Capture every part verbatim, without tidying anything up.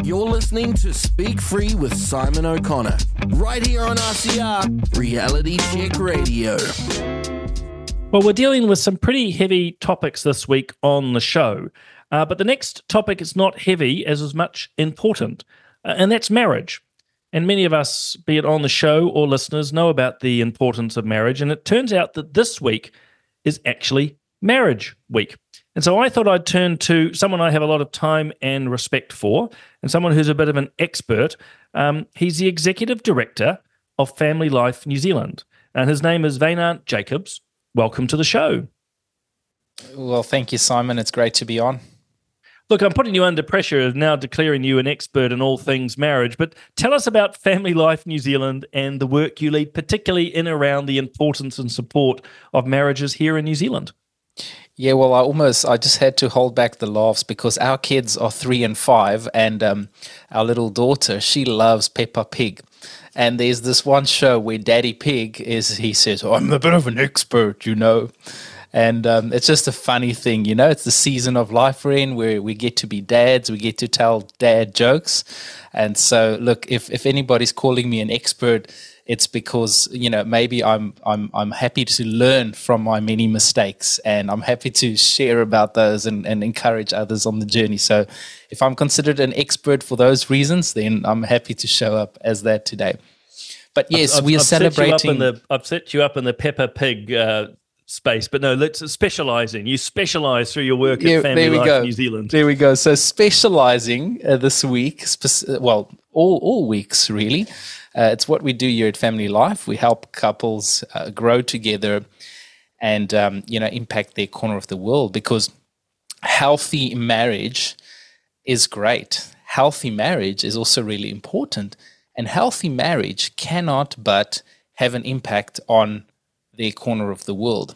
You're listening to Speak Free with Simon O'Connor, right here on R C R, Reality Check Radio. Well, we're dealing with some pretty heavy topics this week on the show, uh, but the next topic is not heavy as is much important, uh, and that's marriage. And many of us, be it on the show or listeners, know about the importance of marriage, and it turns out that this week is actually Marriage Week. And so I thought I'd turn to someone I have a lot of time and respect for, and someone who's a bit of an expert. Um, he's the Executive Director of Family Life New Zealand, and his name is Wynand Jacobs. Welcome to the show. Well, thank you, Simon. It's great to be on. Look, I'm putting you under pressure of now declaring you an expert in all things marriage, but tell us about Family Life New Zealand and the work you lead, particularly in around the importance and support of marriages here in New Zealand. Yeah, well, I almost, I just had to hold back the laughs because our kids are three and five, and um, our little daughter, she loves Peppa Pig. And there's this one show where Daddy Pig is, he says, oh, I'm a bit of an expert, you know. And um, it's just a funny thing, you know. It's the season of life we're in where we get to be dads, we get to tell dad jokes. And so, look, if, if anybody's calling me an expert, it's because, you know, maybe I'm I'm I'm happy to learn from my many mistakes, and I'm happy to share about those and, and encourage others on the journey. So if I'm considered an expert for those reasons, then I'm happy to show up as that today. But yes, I've, we are I've celebrating. Set you up in the, I've set you up in the Peppa Pig uh, space, but no, let's specialising. You specialise through your work yeah, at Family there we Life go. New Zealand. There we go. So specialising uh, this week, spec- well, all all weeks really. Uh, it's what we do here at Family Life. We help couples uh, grow together and um, you know impact their corner of the world, because healthy marriage is great. Healthy marriage is also really important, and healthy marriage cannot but have an impact on their corner of the world.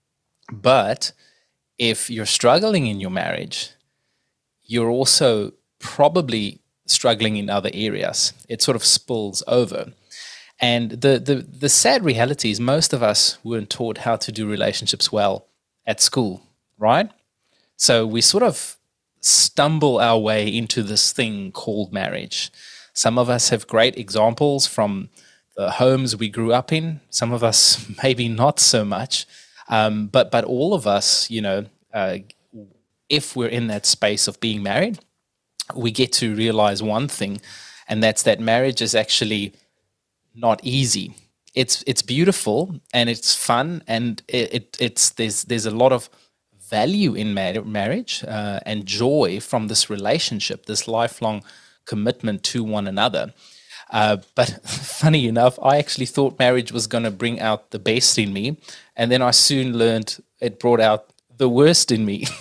But if you're struggling in your marriage, you're also probably struggling in other areas. It sort of spills over. And the, the the sad reality is most of us weren't taught how to do relationships well at school, right? So we sort of stumble our way into this thing called marriage. Some of us have great examples from the homes we grew up in. Some of us maybe not so much. Um, but but all of us, you know, uh, if we're in that space of being married, we get to realize one thing, and that's that marriage is actually not easy. It's it's beautiful and it's fun, and it, it it's there's there's a lot of value in mar- marriage uh, and joy from this relationship, this lifelong commitment to one another. Uh, but funny enough, I actually thought marriage was going to bring out the best in me, and then I soon learned it brought out the worst in me.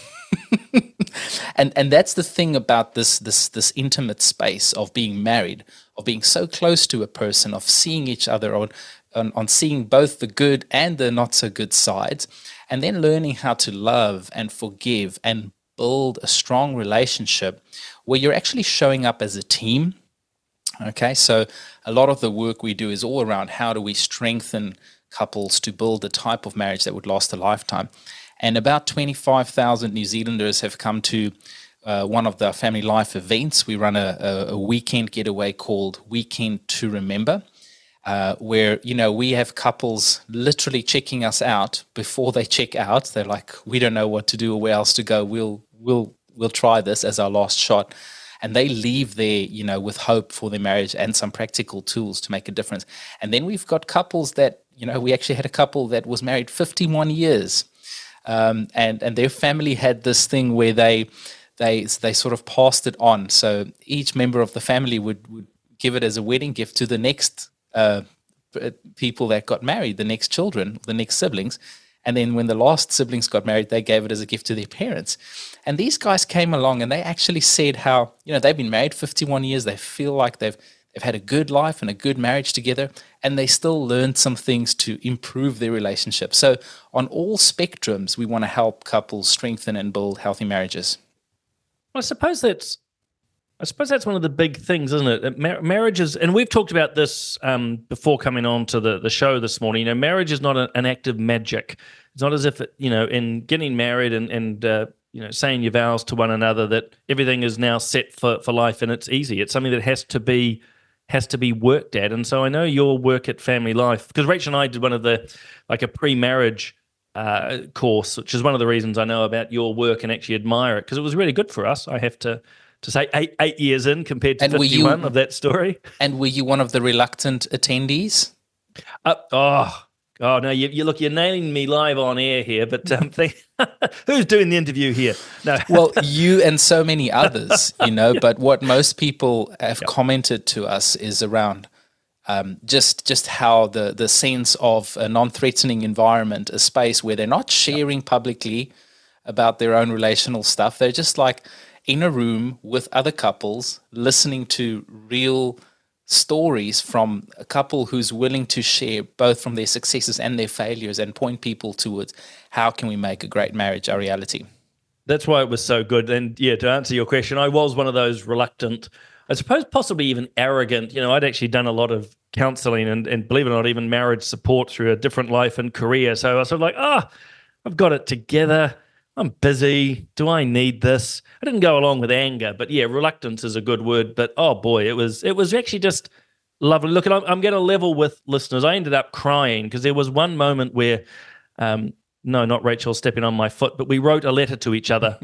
And and that's the thing about this this this intimate space of being married, of being so close to a person, of seeing each other, on, on, on seeing both the good and the not so good sides, and then learning how to love and forgive and build a strong relationship where you're actually showing up as a team. Okay, so a lot of the work we do is all around how do we strengthen couples to build a type of marriage that would last a lifetime. And about twenty-five thousand New Zealanders have come to uh, one of the Family Life events. We run a, a, a weekend getaway called Weekend to Remember, uh, where, you know, we have couples literally checking us out before they check out. They're like, we don't know what to do or where else to go. We'll we'll we'll try this as our last shot. And they leave there, you know, with hope for their marriage and some practical tools to make a difference. And then we've got couples that, you know, we actually had a couple that was married fifty-one years. Um, and, and their family had this thing where they they they sort of passed it on. So each member of the family would, would give it as a wedding gift to the next uh, people that got married, the next children, the next siblings. And then when the last siblings got married, they gave it as a gift to their parents. And these guys came along and they actually said how, you know, they've been married fifty-one years. They feel like they've they've had a good life and a good marriage together, and they still learned some things to improve their relationship. So on all spectrums, we want to help couples strengthen and build healthy marriages. Well, I suppose that's I suppose that's one of the big things, isn't it? Mar- marriage is, and we've talked about this um, before coming on to the, the show this morning. You know, marriage is not a, an act of magic. It's not as if, it, you know, in getting married and, and uh, you know, saying your vows to one another, that everything is now set for, for life and it's easy. It's something that has to be has to be worked at. And so I know your work at Family Life, because Rachel and I did one of the, like a pre-marriage uh, course, which is one of the reasons I know about your work and actually admire it, because it was really good for us. I have to to say eight eight years in compared to and fifty-one you, of that story. And were you one of the reluctant attendees? Uh, oh, oh no! You, you look, you're nailing me live on air here. But um, think, who's doing the interview here? No, well, you and so many others, you know. But what most people have yep. commented to us is around um, just just how the the sense of a non-threatening environment, a space where they're not sharing yep. publicly about their own relational stuff. They're just like in a room with other couples, listening to real stories from a couple who's willing to share both from their successes and their failures and point people towards how can we make a great marriage a reality. That's why it was so good. And yeah, to answer your question, I was one of those reluctant, I suppose possibly even arrogant. You know, I'd actually done a lot of counseling and, and believe it or not, even marriage support through a different life and career. So I was sort of like, ah, oh, I've got it together. I'm busy. Do I need this? I didn't go along with anger, but yeah, reluctance is a good word. But oh boy, it was it was actually just lovely. Look, I'm, I'm going to level with listeners. I ended up crying because there was one moment where, um, no, not Rachel stepping on my foot, but we wrote a letter to each other,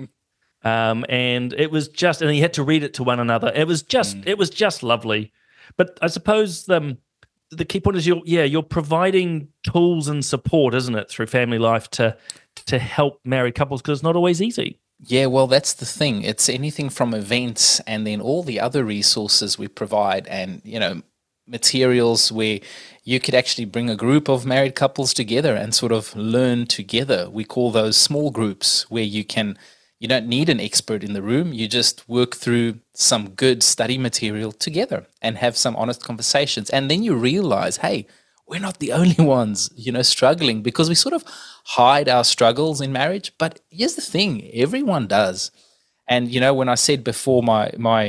um, and it was just, and you had to read it to one another. It was just, mm. it was just lovely. But I suppose um, the key point is you're, yeah, you're providing tools and support, isn't it, through Family Life to. to help married couples, because it's not always easy. Yeah, well, that's the thing. It's anything from events and then all the other resources we provide and, you know, materials where you could actually bring a group of married couples together and sort of learn together. We call those small groups, where you can, you don't need an expert in the room. You just work through some good study material together and have some honest conversations. And then you realize, hey, we're not the only ones, you know, struggling, because we sort of hide our struggles in marriage. But here's the thing, everyone does. And, you know, when I said before my, my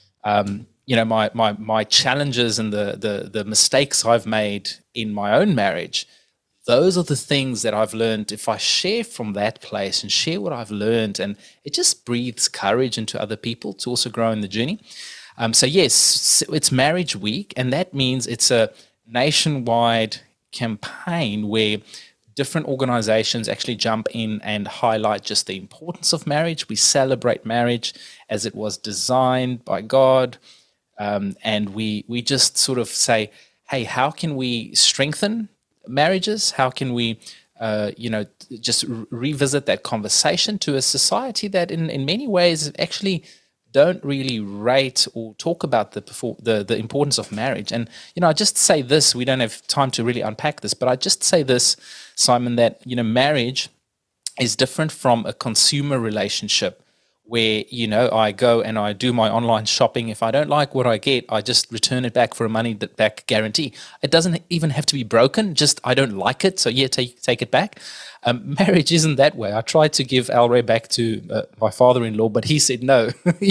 um, you know, my, my, my challenges and the, the, the mistakes I've made in my own marriage, those are the things that I've learned. If I share from that place and share what I've learned, and it just breathes courage into other people to also grow in the journey. Um, so yes, it's Marriage Week, and that means it's a nationwide campaign where different organizations actually jump in and highlight just the importance of marriage. We celebrate marriage as it was designed by God, um, and we we just sort of say, hey, how can we strengthen marriages? How can we uh, you know, just re- revisit that conversation to a society that in, in many ways actually don't really rate or talk about the, the the importance of marriage. And, you know, I just say this, we don't have time to really unpack this, but I just say this, Simon, that, you know, marriage is different from a consumer relationship where, you know, I go and I do my online shopping. If I don't like what I get, I just return it back for a money back guarantee. It doesn't even have to be broken, just I don't like it, so yeah, take take it back. Um, marriage isn't that way. I tried to give Al Ray back to uh, my father-in-law, but he said, no,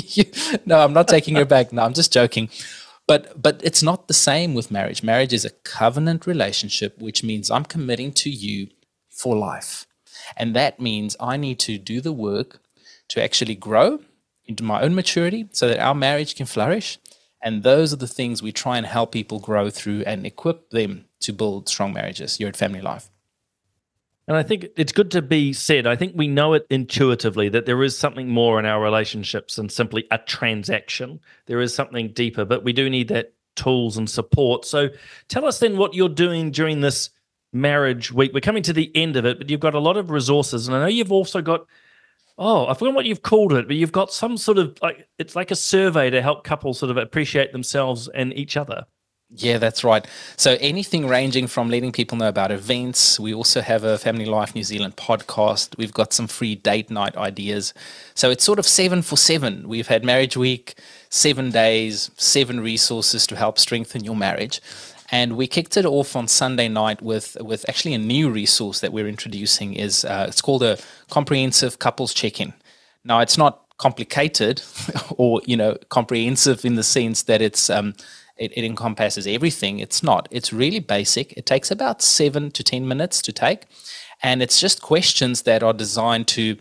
no, I'm not taking her back. No, I'm just joking. But but it's not the same with marriage. Marriage is a covenant relationship, which means I'm committing to you for life. And that means I need to do the work to actually grow into my own maturity so that our marriage can flourish. And those are the things we try and help people grow through and equip them to build strong marriages here at Family Life. And I think it's good to be said. I think we know it intuitively that there is something more in our relationships than simply a transaction. There is something deeper, but we do need that tools and support. So tell us then what you're doing during this Marriage Week. We're coming to the end of it, but you've got a lot of resources. And I know you've also got, oh, I forgot what you've called it, but you've got some sort of, like, it's like a survey to help couples sort of appreciate themselves and each other. Yeah, that's right. So anything ranging from letting people know about events. We also have a Family Life New Zealand podcast. We've got some free date night ideas. So it's sort of seven for seven. We've had Marriage Week, seven days, seven resources to help strengthen your marriage. And we kicked it off on Sunday night with with actually a new resource that we're introducing. Is uh, it's called a comprehensive couples check-in. Now, it's not complicated or, you know, comprehensive in the sense that it's um, it, it encompasses everything. It's not. It's really basic. It takes about seven to ten minutes to take, and it's just questions that are designed to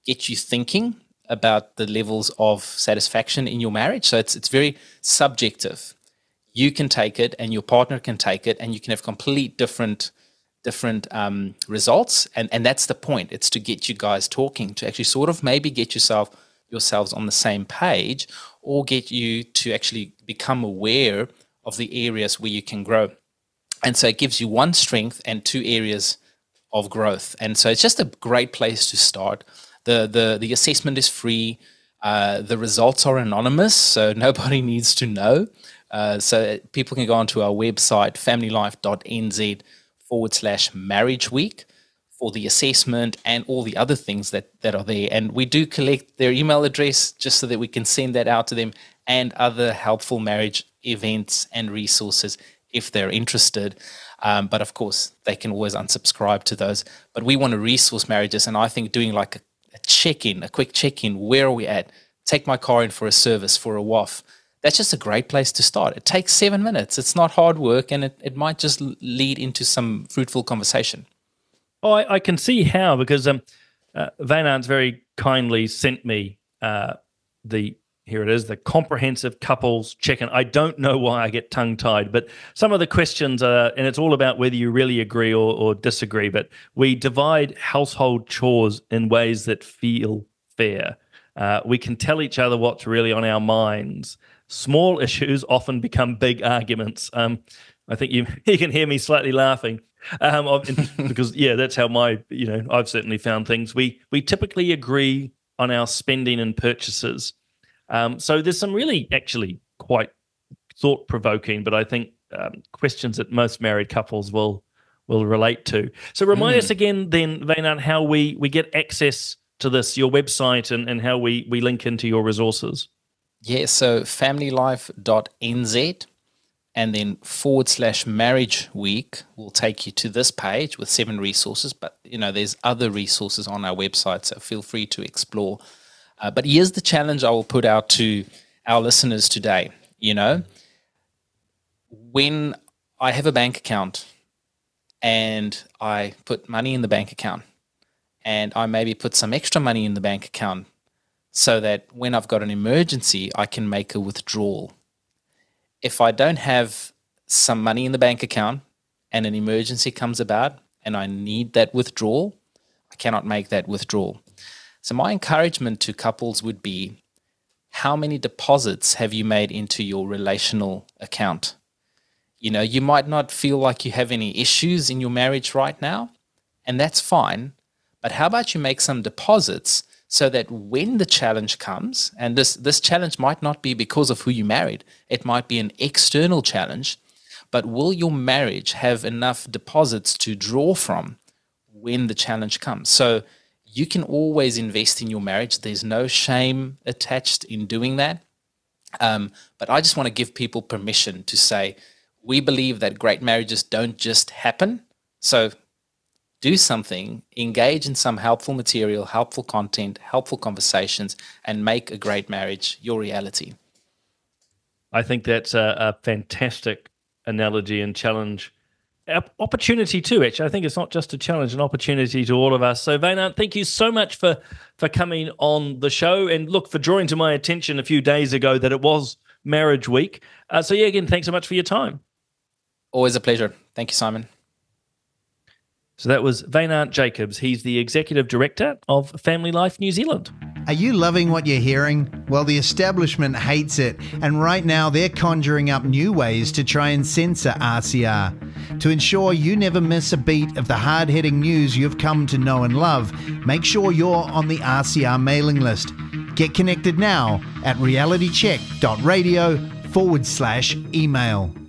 get you thinking about the levels of satisfaction in your marriage. So it's it's very subjective. You can take it and your partner can take it, and you can have complete different different um, results. And, and that's the point. It's to get you guys talking, to actually sort of maybe get yourself yourselves on the same page, or get you to actually become aware of the areas where you can grow. And so it gives you one strength and two areas of growth. And so it's just a great place to start. The the the assessment is free. Uh, the results are anonymous, so nobody needs to know. Uh, so people can go onto our website, familylife.nz forward slash marriage week for the assessment and all the other things that, that are there. And we do collect their email address just so that we can send that out to them, and other helpful marriage events and resources if they're interested. Um, but of course, they can always unsubscribe to those. But we want to resource marriages, and I think doing like a, a check-in, a quick check-in, where are we at? Take my car in for a service, for a W A F. That's just a great place to start. It takes seven minutes. It's not hard work, and it, it might just lead into some fruitful conversation. Oh, I, I can see how, because um, uh, Wynand's very kindly sent me uh, the, here it is, the comprehensive couples check-in. I don't know why I get tongue-tied, but some of the questions are, and it's all about whether you really agree or, or disagree, but we divide household chores in ways that feel fair. Uh, we can tell each other what's really on our minds. Small issues often become big arguments. Um, I think you you can hear me slightly laughing um, because, yeah, that's how my, you know, I've certainly found things. We we typically agree on our spending and purchases. Um, so there's some really actually quite thought-provoking, but I think um, questions that most married couples will will relate to. So remind mm. us again then, Wynand, how we, we get access to this, your website, and, and how we, we link into your resources. Yeah, so familylife.nz and then forward slash marriage week will take you to this page with seven resources. But, you know, there's other resources on our website, so feel free to explore. Uh, but here's the challenge I will put out to our listeners today. You know, when I have a bank account and I put money in the bank account, and I maybe put some extra money in the bank account so that when I've got an emergency, I can make a withdrawal. If I don't have some money in the bank account and an emergency comes about and I need that withdrawal, I cannot make that withdrawal. So my encouragement to couples would be, how many deposits have you made into your relational account? You know, you might not feel like you have any issues in your marriage right now, and that's fine. But how about you make some deposits so that when the challenge comes, and this, this challenge might not be because of who you married, it might be an external challenge, but will your marriage have enough deposits to draw from when the challenge comes? So you can always invest in your marriage. There's no shame attached in doing that. Um, but I just want to give people permission to say, we believe that great marriages don't just happen. So do something, engage in some helpful material, helpful content, helpful conversations, and make a great marriage your reality. I think that's a, a fantastic analogy and challenge. Opportunity too, actually. I think it's not just a challenge, an opportunity to all of us. So, Wynand, thank you so much for, for coming on the show, and look, for drawing to my attention a few days ago that it was Marriage Week. Uh, so, yeah, again, thanks so much for your time. Always a pleasure. Thank you, Simon. So that was Wynand Jacobs. He's the Executive Director of Family Life New Zealand. Are you loving what you're hearing? Well, the establishment hates it, and right now they're conjuring up new ways to try and censor R C R. To ensure you never miss a beat of the hard-hitting news you've come to know and love, make sure you're on the R C R mailing list. Get connected now at realitycheck.radio forward slash email.